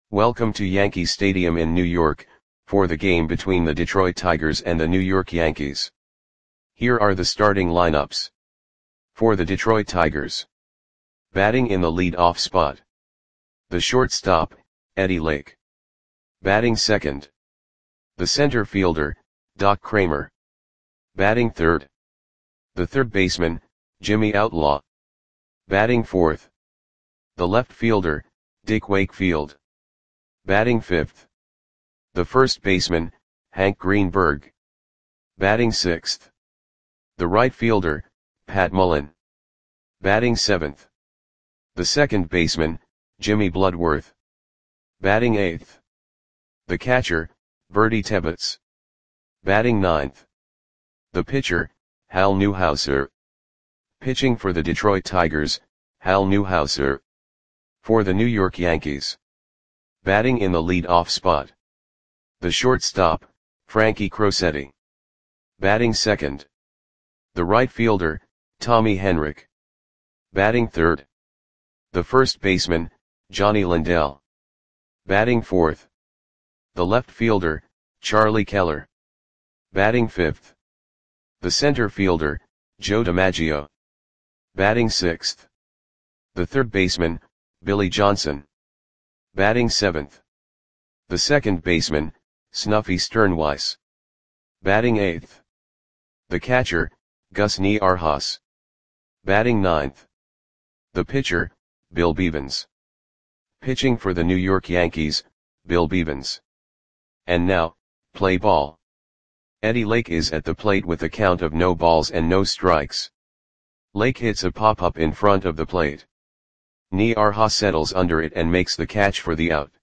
Welcome to Yankee Stadium in New York, for the game between the Detroit Tigers and the New York Yankees. Here are the starting lineups. For the Detroit Tigers. Batting in the lead-off spot. The shortstop, Eddie Lake. Batting second. The center fielder, Doc Cramer. Batting third. The third baseman, Jimmy Outlaw. Batting fourth. The left fielder, Dick Wakefield. Batting fifth. The first baseman, Hank Greenberg. Batting sixth. The right fielder, Pat Mullen. Batting seventh. The second baseman, Jimmy Bloodworth. Batting eighth. The catcher, Bertie Tebbetts. Batting ninth. The pitcher, Hal Newhouser. Pitching for the Detroit Tigers, Hal Newhouser. For the New York Yankees. Batting in the lead-off spot. The shortstop, Frankie Crosetti. Batting second. The right fielder, Tommy Henrich. Batting third. The first baseman, Johnny Lindell. Batting fourth. The left fielder, Charlie Keller. Batting fifth. The center fielder, Joe DiMaggio. Batting sixth. The third baseman, Billy Johnson. Batting seventh. The second baseman, Snuffy Sternweiss. Batting eighth. The catcher, Gus Niarchos. Batting ninth. The pitcher, Bill Bevens. Pitching for the New York Yankees, Bill Bevens. And now, play ball. Eddie Lake is at the plate with a count of no balls and no strikes. Lake hits a pop-up in front of the plate. Niarchos settles under it and makes the catch for the out.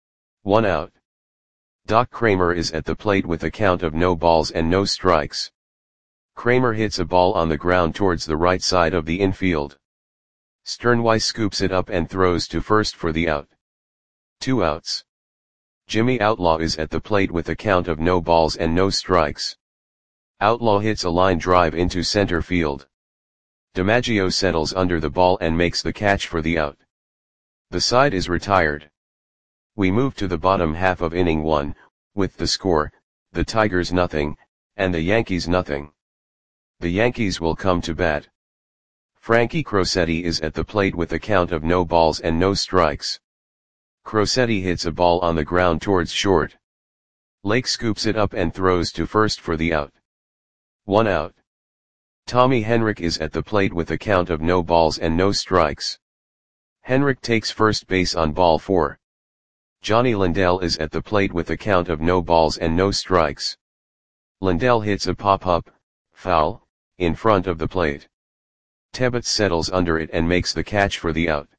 1 out. Doc Cramer is at the plate with a count of no balls and no strikes. Cramer hits a ball on the ground towards the right side of the infield. Sternweiss scoops it up and throws to first for the out. 2 outs. Jimmy Outlaw is at the plate with a count of no balls and no strikes. Outlaw hits a line drive into center field. DiMaggio settles under the ball and makes the catch for the out. The side is retired. We move to the bottom half of inning 1, with the score, the Tigers nothing, and the Yankees nothing. The Yankees will come to bat. Frankie Crosetti is at the plate with a count of no balls and no strikes. Crosetti hits a ball on the ground towards short. Lake scoops it up and throws to first for the out. 1 out. Tommy Henrich is at the plate with a count of no balls and no strikes. Henrich takes first base on ball 4. Johnny Lindell is at the plate with a count of no balls and no strikes. Lindell hits a pop-up, foul, in front of the plate. Tebbetts settles under it and makes the catch for the out.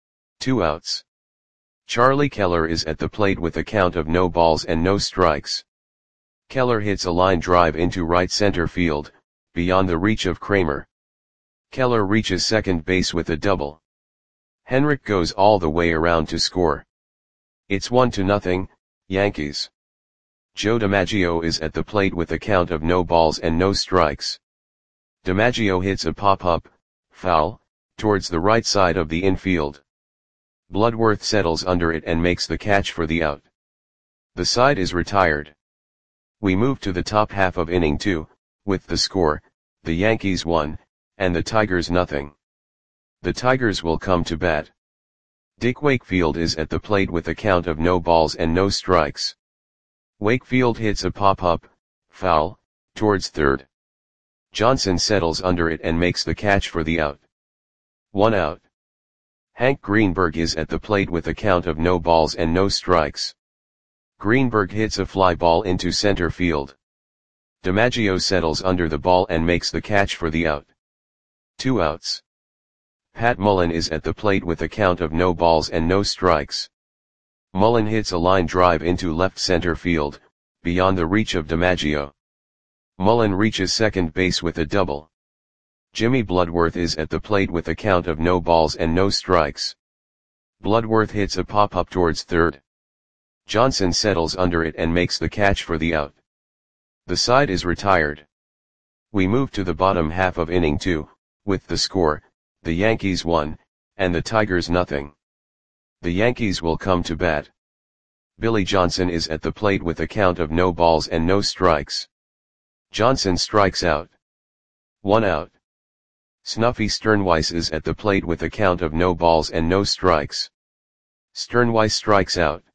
2 outs. Charlie Keller is at the plate with a count of no balls and no strikes. Keller hits a line drive into right center field, beyond the reach of Cramer. Keller reaches second base with a double. Henrich goes all the way around to score. It's 1-0, Yankees. Joe DiMaggio is at the plate with a count of no balls and no strikes. DiMaggio hits a pop-up, foul, towards the right side of the infield. Bloodworth settles under it and makes the catch for the out. The side is retired. We move to the top half of inning 2, with the score, the Yankees 1, and the Tigers nothing. The Tigers will come to bat. Dick Wakefield is at the plate with a count of no balls and no strikes. Wakefield hits a pop-up, foul, towards third. Johnson settles under it and makes the catch for the out. 1 out. Hank Greenberg is at the plate with a count of no balls and no strikes. Greenberg hits a fly ball into center field. DiMaggio settles under the ball and makes the catch for the out. 2 outs. Pat Mullen is at the plate with a count of no balls and no strikes. Mullen hits a line drive into left center field, beyond the reach of DiMaggio. Mullen reaches second base with a double. Jimmy Bloodworth is at the plate with a count of no balls and no strikes. Bloodworth hits a pop-up towards third. Johnson settles under it and makes the catch for the out. The side is retired. We move to the bottom half of inning 2, with the score, the Yankees 1, and the Tigers nothing. The Yankees will come to bat. Billy Johnson is at the plate with a count of no balls and no strikes. Johnson strikes out. 1 out. Snuffy Sternweiss is at the plate with a count of no balls and no strikes. Sternweiss strikes out.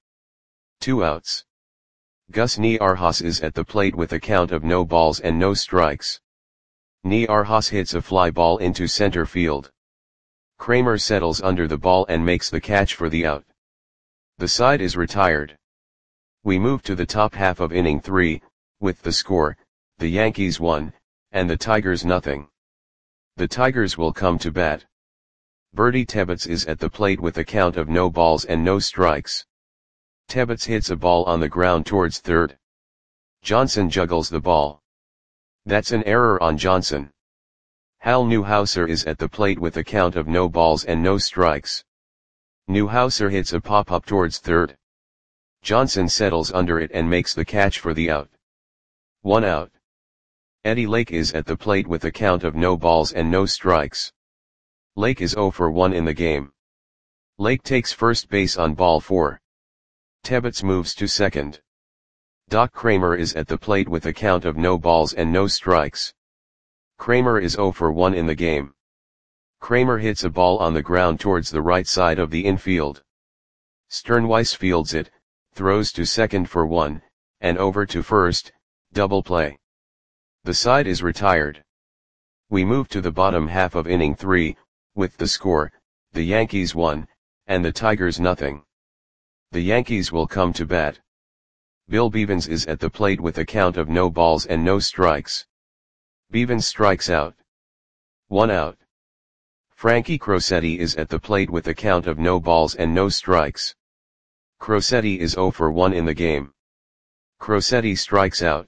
2 outs. Gus Niarhas is at the plate with a count of no balls and no strikes. Niarhas hits a fly ball into center field. Kramer settles under the ball and makes the catch for the out. The side is retired. We move to the top half of inning 3, with the score, the Yankees 1, and the Tigers nothing. The Tigers will come to bat. Bertie Tebbetts is at the plate with a count of no balls and no strikes. Tebbetts hits a ball on the ground towards third. Johnson juggles the ball. That's an error on Johnson. Hal Newhouser is at the plate with a count of no balls and no strikes. Newhouser hits a pop-up towards third. Johnson settles under it and makes the catch for the out. 1 out. Eddie Lake is at the plate with a count of no balls and no strikes. Lake is 0 for 1 in the game. Lake takes first base on ball 4. Tebbetts moves to second. Doc Kramer is at the plate with a count of no balls and no strikes. Kramer is 0 for 1 in the game. Kramer hits a ball on the ground towards the right side of the infield. Sternweiss fields it, throws to second for 1, and over to first, double play. The side is retired. We move to the bottom half of inning 3, with the score, the Yankees 1, and the Tigers nothing. The Yankees will come to bat. Bill Bevens is at the plate with a count of no balls and no strikes. Bevens strikes out. 1 out. Frankie Crosetti is at the plate with a count of no balls and no strikes. Crosetti is 0 for 1 in the game. Crosetti strikes out.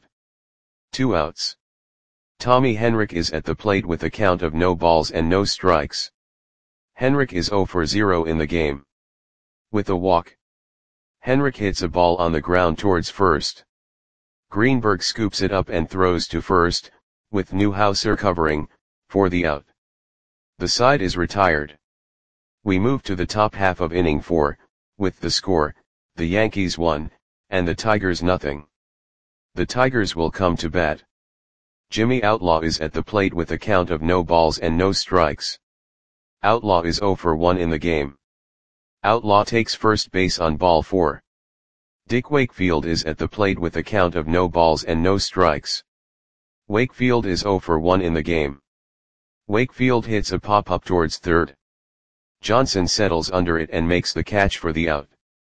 2 outs. Tommy Henrich is at the plate with a count of no balls and no strikes. Henrich is 0 for 0 in the game. With a walk. Henrich hits a ball on the ground towards first. Greenberg scoops it up and throws to first, with Newhouser covering, for the out. The side is retired. We move to the top half of inning 4, with the score, the Yankees 1, and the Tigers nothing. The Tigers will come to bat. Jimmy Outlaw is at the plate with a count of no balls and no strikes. Outlaw is 0 for 1 in the game. Outlaw takes first base on ball 4. Dick Wakefield is at the plate with a count of no balls and no strikes. Wakefield is 0 for 1 in the game. Wakefield hits a pop-up towards third. Johnson settles under it and makes the catch for the out.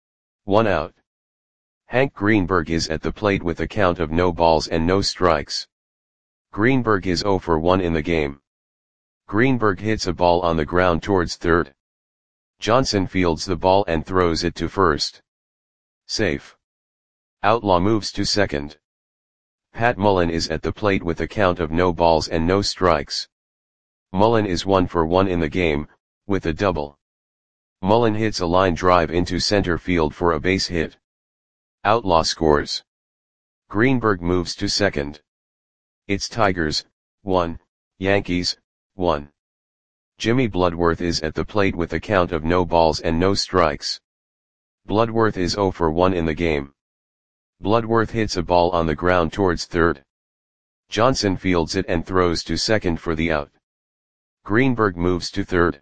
1 out. Hank Greenberg is at the plate with a count of no balls and no strikes. Greenberg is 0 for 1 in the game. Greenberg hits a ball on the ground towards third. Johnson fields the ball and throws it to first. Safe. Outlaw moves to second. Pat Mullen is at the plate with a count of no balls and no strikes. Mullen is 1 for 1 in the game, with a double. Mullen hits a line drive into center field for a base hit. Outlaw scores. Greenberg moves to second. It's Tigers, 1, Yankees, 1. Jimmy Bloodworth is at the plate with a count of no balls and no strikes. Bloodworth is 0 for 1 in the game. Bloodworth hits a ball on the ground towards third. Johnson fields it and throws to second for the out. Greenberg moves to third.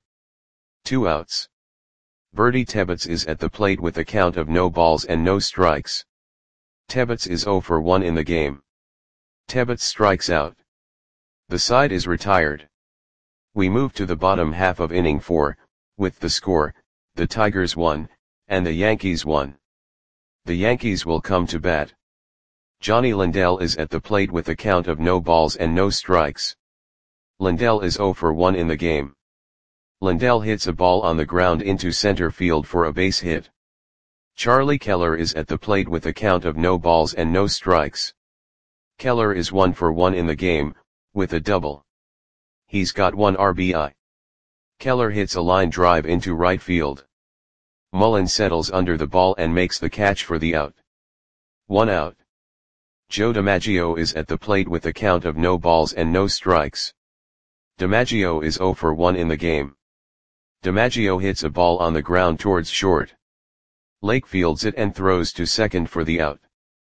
2 outs. Bertie Tebbetts is at the plate with a count of no balls and no strikes. Tebbetts is 0 for 1 in the game. Tebbetts strikes out. The side is retired. We move to the bottom half of inning 4, with the score, the Tigers 1, and the Yankees 1. The Yankees will come to bat. Johnny Lindell is at the plate with a count of no balls and no strikes. Lindell is 0 for 1 in the game. Lindell hits a ball on the ground into center field for a base hit. Charlie Keller is at the plate with a count of no balls and no strikes. Keller is 1 for 1 in the game, with a double. He's got 1 RBI. Keller hits a line drive into right field. Mullen settles under the ball and makes the catch for the out. 1 out. Joe DiMaggio is at the plate with a count of no balls and no strikes. DiMaggio is 0 for 1 in the game. DiMaggio hits a ball on the ground towards short. Lake fields it and throws to second for the out.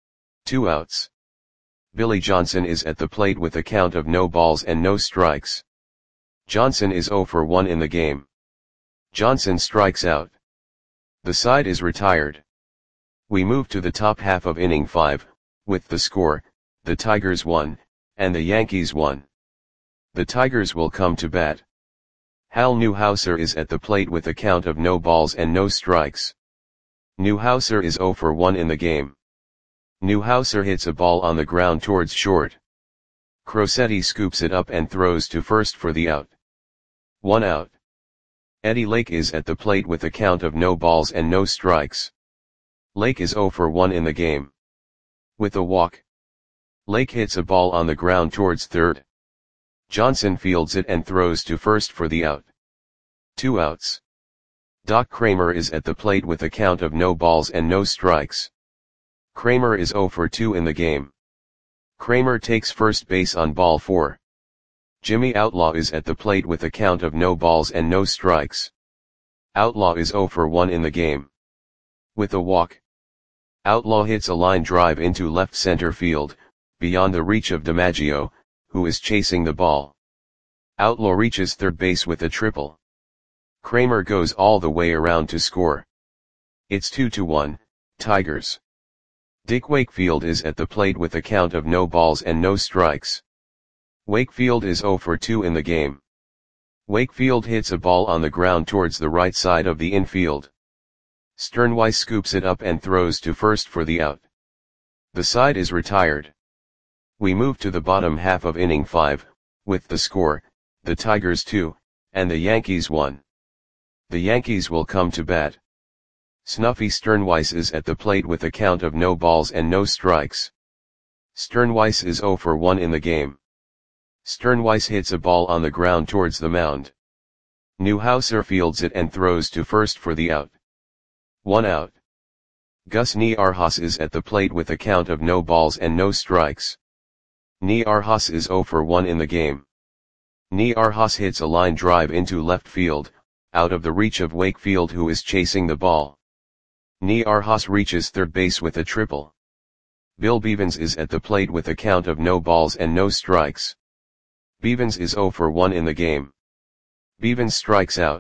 2 outs. Billy Johnson is at the plate with a count of no balls and no strikes. Johnson is 0 for 1 in the game. Johnson strikes out. The side is retired. We move to the top half of inning 5, with the score, the Tigers 1, and the Yankees 1. The Tigers will come to bat. Hal Newhouser is at the plate with a count of no balls and no strikes. Newhouser is 0 for 1 in the game. Newhouser hits a ball on the ground towards short. Crosetti scoops it up and throws to first for the out. 1 out. Eddie Lake is at the plate with a count of no balls and no strikes. Lake is 0 for 1 in the game. With a walk. Lake hits a ball on the ground towards third. Johnson fields it and throws to first for the out. 2 outs. Doc Kramer is at the plate with a count of no balls and no strikes. Kramer is 0 for 2 in the game. Kramer takes first base on ball 4. Jimmy Outlaw is at the plate with a count of no balls and no strikes. Outlaw is 0 for 1 in the game. With a walk. Outlaw hits a line drive into left center field, beyond the reach of DiMaggio, who is chasing the ball. Outlaw reaches third base with a triple. Kramer goes all the way around to score. It's 2-1, Tigers. Dick Wakefield is at the plate with a count of no balls and no strikes. Wakefield is 0 for 2 in the game. Wakefield hits a ball on the ground towards the right side of the infield. Sternweiss scoops it up and throws to first for the out. The side is retired. We move to the bottom half of inning 5, with the score, the Tigers 2, and the Yankees 1. The Yankees will come to bat. Snuffy Sternweiss is at the plate with a count of no balls and no strikes. Sternweiss is 0 for 1 in the game. Sternweiss hits a ball on the ground towards the mound. Newhouser fields it and throws to first for the out. 1 out. Gus Niarhas is at the plate with a count of no balls and no strikes. Niarhas is 0 for 1 in the game. Niarhas hits a line drive into left field, out of the reach of Wakefield who is chasing the ball. Niarhas reaches third base with a triple. Bill Bevens is at the plate with a count of no balls and no strikes. Bevens is 0 for 1 in the game. Bevens strikes out.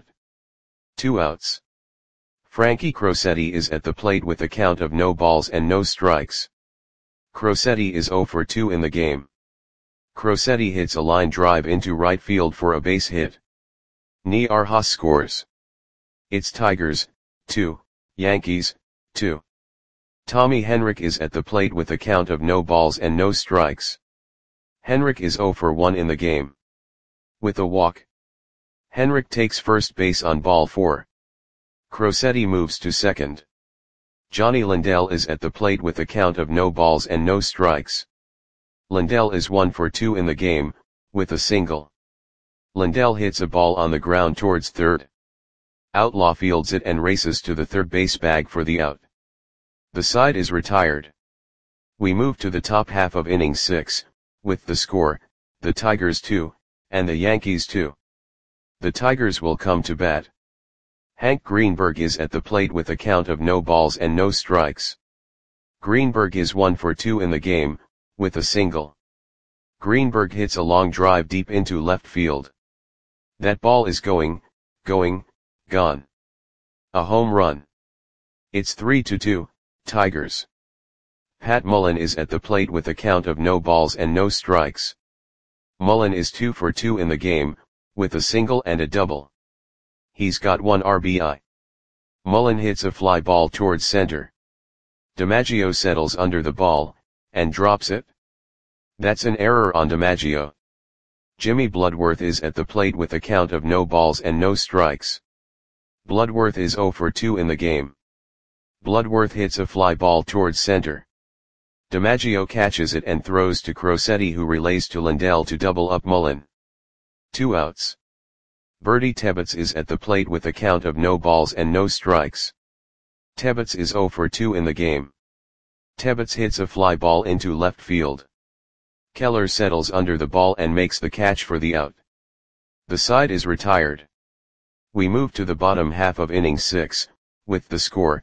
2 outs. Frankie Crosetti is at the plate with a count of no balls and no strikes. Crosetti is 0 for 2 in the game. Crosetti hits a line drive into right field for a base hit. Niarhas scores. It's Tigers, 2, Yankees, 2. Tommy Henrich is at the plate with a count of no balls and no strikes. Henrich is 0 for 1 in the game. With a walk. Henrich takes first base on ball 4. Crosetti moves to second. Johnny Lindell is at the plate with a count of no balls and no strikes. Lindell is 1 for 2 in the game, with a single. Lindell hits a ball on the ground towards third. Outlaw fields it and races to the third base bag for the out. The side is retired. We move to the top half of inning 6, with the score, the Tigers 2, and the Yankees 2. The Tigers will come to bat. Hank Greenberg is at the plate with a count of no balls and no strikes. Greenberg is 1 for 2 in the game, with a single. Greenberg hits a long drive deep into left field. That ball is gone. A home run. It's 3-2, Tigers. Pat Mullen is at the plate with a count of no balls and no strikes. Mullen is 2 for 2 in the game, with a single and a double. He's got 1 RBI. Mullen hits a fly ball towards center. DiMaggio settles under the ball, and drops it. That's an error on DiMaggio. Jimmy Bloodworth is at the plate with a count of no balls and no strikes. Bloodworth is 0 for 2 in the game. Bloodworth hits a fly ball towards center. DiMaggio catches it and throws to Crosetti who relays to Lindell to double up Mullen. 2 outs. Bertie Tebbetts is at the plate with a count of no balls and no strikes. Tebbetts is 0 for 2 in the game. Tebbetts hits a fly ball into left field. Keller settles under the ball and makes the catch for the out. The side is retired. We move to the bottom half of inning 6, with the score,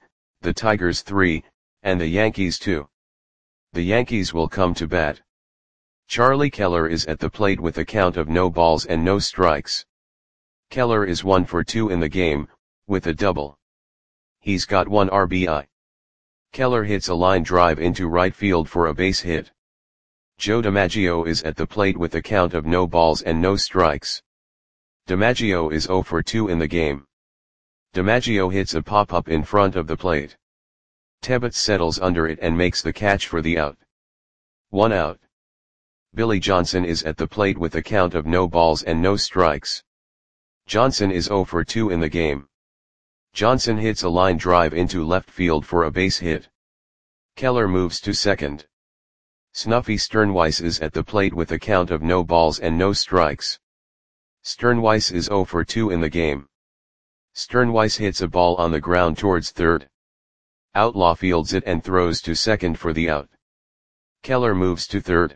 the Tigers 3, and the Yankees 2. The Yankees will come to bat. Charlie Keller is at the plate with a count of no balls and no strikes. Keller is 1 for 2 in the game, with a double. He's got 1 RBI. Keller hits a line drive into right field for a base hit. Joe DiMaggio is at the plate with a count of no balls and no strikes. DiMaggio is 0 for 2 in the game. DiMaggio hits a pop-up in front of the plate. Tebbets settles under it and makes the catch for the out. 1 out. Billy Johnson is at the plate with a count of no balls and no strikes. Johnson is 0 for 2 in the game. Johnson hits a line drive into left field for a base hit. Keller moves to second. Snuffy Sternweiss is at the plate with a count of no balls and no strikes. Sternweiss is 0 for 2 in the game. Sternweiss hits a ball on the ground towards third. Outlaw fields it and throws to second for the out. Keller moves to third.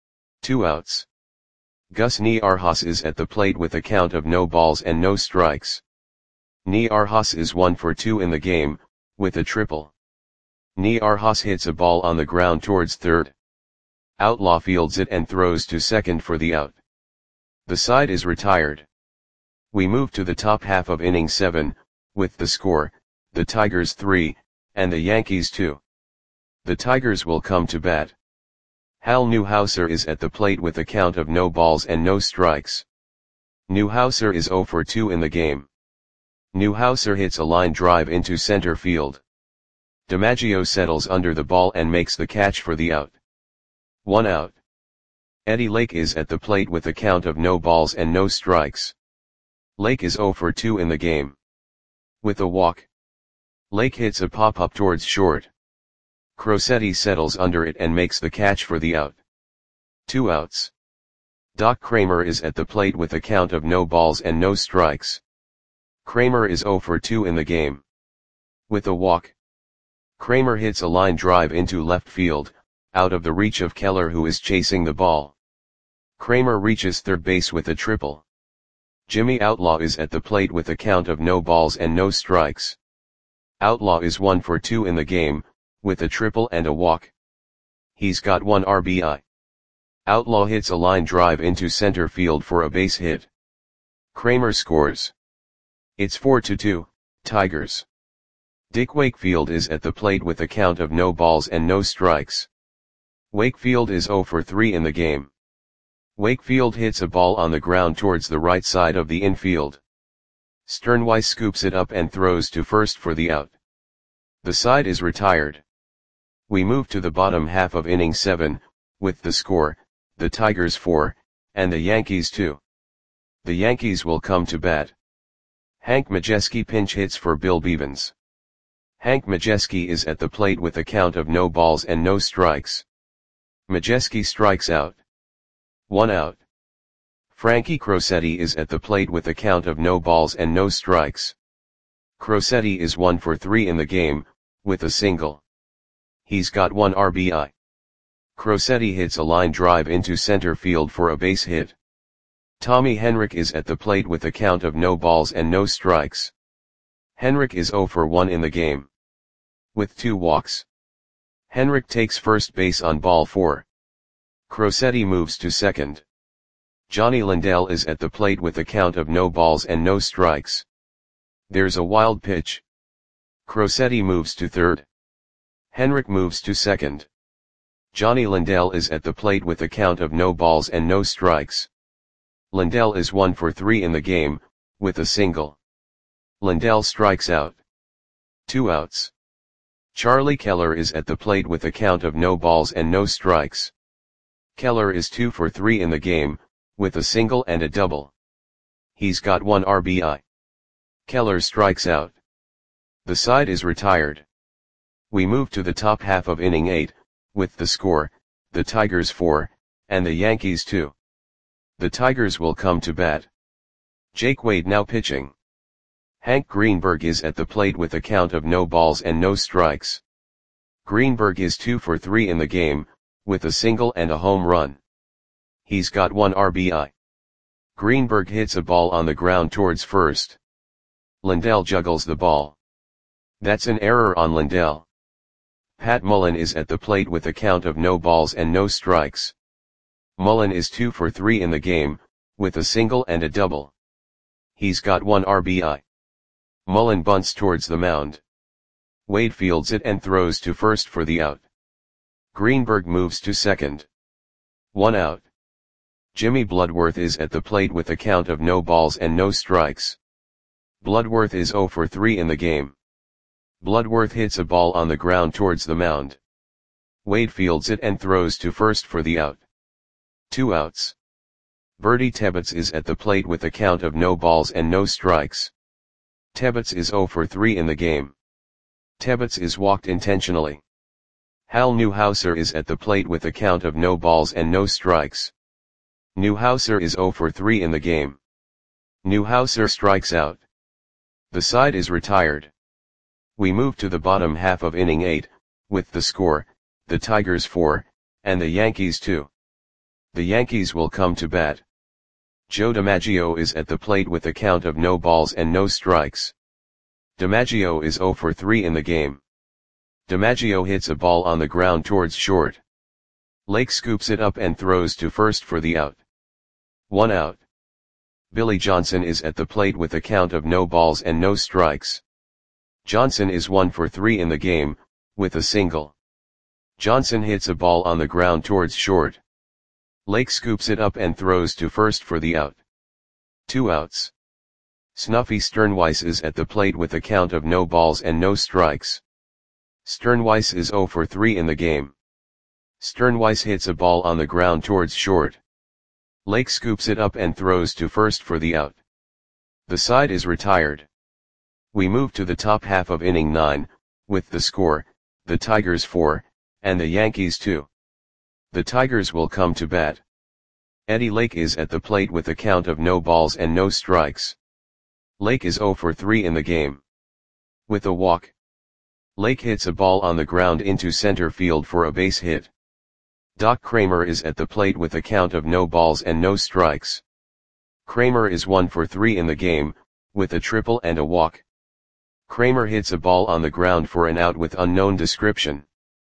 2 outs. Gus Niarchos is at the plate with a count of no balls and no strikes. Niarchos is 1 for 2 in the game, with a triple. Niarchos hits a ball on the ground towards third. Outlaw fields it and throws to second for the out. The side is retired. We move to the top half of inning 7, with the score, the Tigers 3, and the Yankees 2. The Tigers will come to bat. Hal Newhouser is at the plate with a count of no balls and no strikes. Newhouser is 0 for 2 in the game. Newhouser hits a line drive into center field. DiMaggio settles under the ball and makes the catch for the out. 1 out. Eddie Lake is at the plate with a count of no balls and no strikes. Lake is 0 for 2 in the game. With a walk. Lake hits a pop-up towards short. Crosetti settles under it and makes the catch for the out. 2 outs. Doc Kramer is at the plate with a count of no balls and no strikes. Kramer is 0 for 2 in the game. With a walk. Kramer hits a line drive into left field, out of the reach of Keller who is chasing the ball. Kramer reaches third base with a triple. Jimmy Outlaw is at the plate with a count of no balls and no strikes. Outlaw is 1 for 2 in the game, with a triple and a walk. He's got 1 RBI. Outlaw hits a line drive into center field for a base hit. Kramer scores. It's 4-2, Tigers. Dick Wakefield is at the plate with a count of no balls and no strikes. Wakefield is 0 for 3 in the game. Wakefield hits a ball on the ground towards the right side of the infield. Sternweiss scoops it up and throws to first for the out. The side is retired. We move to the bottom half of inning 7, with the score, the Tigers 4, and the Yankees 2. The Yankees will come to bat. Hank Majeski pinch hits for Bill Beavens. Hank Majeski is at the plate with a count of no balls and no strikes. Majeski strikes out. 1 out. Frankie Crosetti is at the plate with a count of no balls and no strikes. Crosetti is 1 for 3 in the game, with a single. He's got 1 RBI. Crosetti hits a line drive into center field for a base hit. Tommy Henrich is at the plate with a count of no balls and no strikes. Henrich is 0 for 1 in the game. With 2 walks. Henrich takes first base on ball 4. Crosetti moves to second. Johnny Lindell is at the plate with a count of no balls and no strikes. There's a wild pitch. Crosetti moves to third. Henrich moves to second. Johnny Lindell is at the plate with a count of no balls and no strikes. Lindell is 1 for 3 in the game, with a single. Lindell strikes out. 2 outs. Charlie Keller is at the plate with a count of no balls and no strikes. Keller is 2 for 3 in the game, with a single and a double. He's got 1 RBI. Keller strikes out. The side is retired. We move to the top half of inning 8, with the score, the Tigers 4, and the Yankees 2. The Tigers will come to bat. Jake Wade now pitching. Hank Greenberg is at the plate with a count of no balls and no strikes. Greenberg is 2 for 3 in the game, with a single and a home run. He's got 1 RBI. Greenberg hits a ball on the ground towards first. Lindell juggles the ball. That's an error on Lindell. Pat Mullen is at the plate with a count of no balls and no strikes. Mullen is 2 for 3 in the game, with a single and a double. He's got 1 RBI. Mullen bunts towards the mound. Wade fields it and throws to first for the out. Greenberg moves to second. 1 out. Jimmy Bloodworth is at the plate with a count of no balls and no strikes. Bloodworth is 0 for 3 in the game. Bloodworth hits a ball on the ground towards the mound. Wade fields it and throws to first for the out. 2 outs. Bertie Tebbetts is at the plate with a count of no balls and no strikes. Tebbetts is 0 for 3 in the game. Tebbetts is walked intentionally. Hal Newhouser is at the plate with a count of no balls and no strikes. Newhouser is 0 for 3 in the game. Newhouser strikes out. The side is retired. We move to the bottom half of inning 8, with the score, the Tigers 4, and the Yankees 2. The Yankees will come to bat. Joe DiMaggio is at the plate with a count of no balls and no strikes. DiMaggio is 0 for 3 in the game. DiMaggio hits a ball on the ground towards short. Lake scoops it up and throws to first for the out. 1 out. Billy Johnson is at the plate with a count of no balls and no strikes. Johnson is 1 for 3 in the game, with a single. Johnson hits a ball on the ground towards short. Lake scoops it up and throws to first for the out. 2 outs. Snuffy Sternweiss is at the plate with a count of no balls and no strikes. Sternweiss is 0 for 3 in the game. Sternweiss hits a ball on the ground towards short. Lake scoops it up and throws to first for the out. The side is retired. We move to the top half of inning 9, with the score, the Tigers 4, and the Yankees 2. The Tigers will come to bat. Eddie Lake is at the plate with a count of no balls and no strikes. Lake is 0 for 3 in the game. With a walk. Lake hits a ball on the ground into center field for a base hit. Doc Kramer is at the plate with a count of no balls and no strikes. Kramer is 1 for 3 in the game, with a triple and a walk. Kramer hits a ball on the ground for an out with unknown description.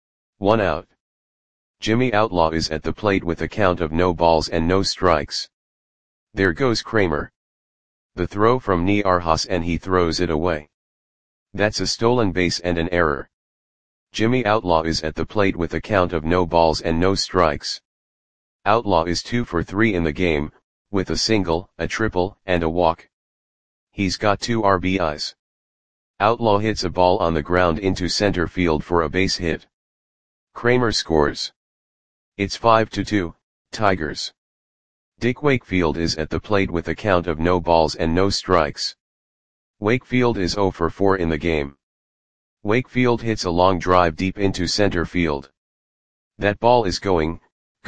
1 out. Jimmy Outlaw is at the plate with a count of no balls and no strikes. There goes Kramer. The throw from Niarhas and he throws it away. That's a stolen base and an error. Jimmy Outlaw is at the plate with a count of no balls and no strikes. Outlaw is 2 for 3 in the game, with a single, a triple, and a walk. He's got 2 RBIs. Outlaw hits a ball on the ground into center field for a base hit. Kramer scores. It's 5-2, Tigers. Dick Wakefield is at the plate with a count of no balls and no strikes. Wakefield is 0 for 4 in the game. Wakefield hits a long drive deep into center field. That ball is gone.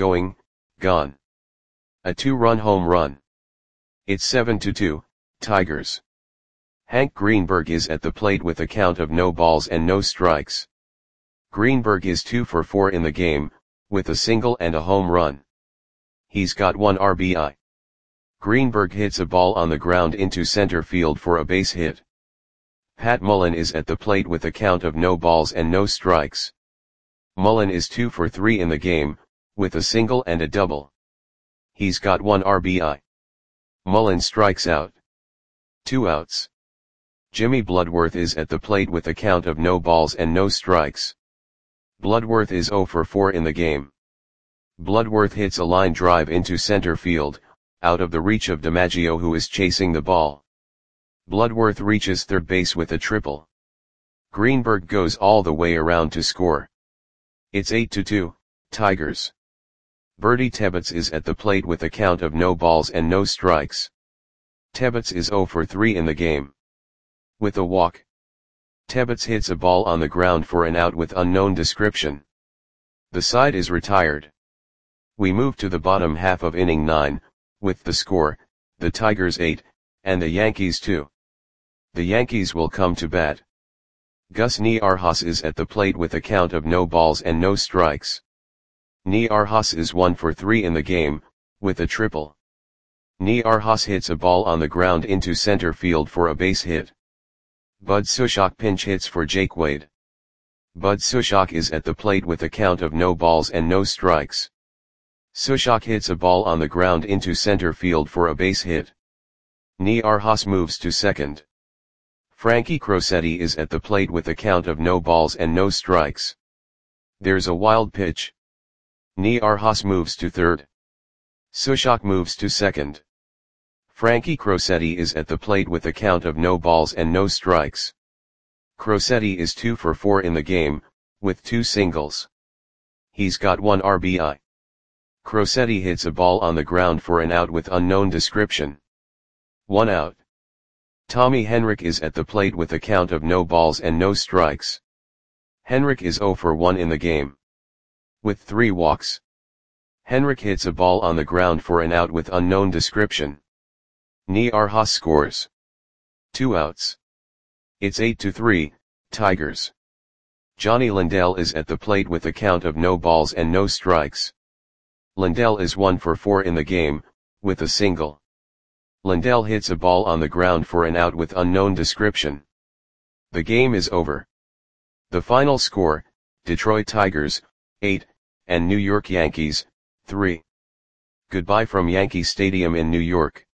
A 2-run home run. It's 7-2, Tigers. Hank Greenberg is at the plate with a count of no balls and no strikes. Greenberg is 2 for 4 in the game, with a single and a home run. He's got 1 RBI. Greenberg hits a ball on the ground into center field for a base hit. Pat Mullen is at the plate with a count of no balls and no strikes. Mullen is 2 for 3 in the game, with a single and a double. He's got 1 RBI. Mullen strikes out. 2 outs. Jimmy Bloodworth is at the plate with a count of no balls and no strikes. Bloodworth is 0 for 4 in the game. Bloodworth hits a line drive into center field, out of the reach of DiMaggio who is chasing the ball. Bloodworth reaches third base with a triple. Greenberg goes all the way around to score. It's 8-2, Tigers. Bertie Tebbetts is at the plate with a count of no balls and no strikes. Tebbetts is 0 for 3 in the game. With a walk. Tebbetts hits a ball on the ground for an out with unknown description. The side is retired. We move to the bottom half of inning 9, with the score, the Tigers 8, and the Yankees 2. The Yankees will come to bat. Gus Niarhas is at the plate with a count of no balls and no strikes. Niarhas is 1 for 3 in the game, with a triple. Niarhas hits a ball on the ground into center field for a base hit. Bud Sushok pinch hits for Jake Wade. Bud Sushok is at the plate with a count of no balls and no strikes. Sushok hits a ball on the ground into center field for a base hit. Ni Arhas moves to second. Frankie Crosetti is at the plate with a count of no balls and no strikes. There's a wild pitch. Ni Arhas moves to third. Sushok moves to second. Frankie Crosetti is at the plate with a count of no balls and no strikes. Crosetti is 2 for 4 in the game, with 2 singles. He's got 1 RBI. Crosetti hits a ball on the ground for an out with unknown description. 1 out. Tommy Henrich is at the plate with a count of no balls and no strikes. Henrich is 0 for 1 in the game, with 3 walks. Henrich hits a ball on the ground for an out with unknown description. Ni Arhas scores. 2 outs. It's 8-3, Tigers. Johnny Lindell is at the plate with a count of no balls and no strikes. Lindell is 1 for 4 in the game, with a single. Lindell hits a ball on the ground for an out with unknown description. The game is over. The final score, Detroit Tigers, 8, and New York Yankees, 3. Goodbye from Yankee Stadium in New York.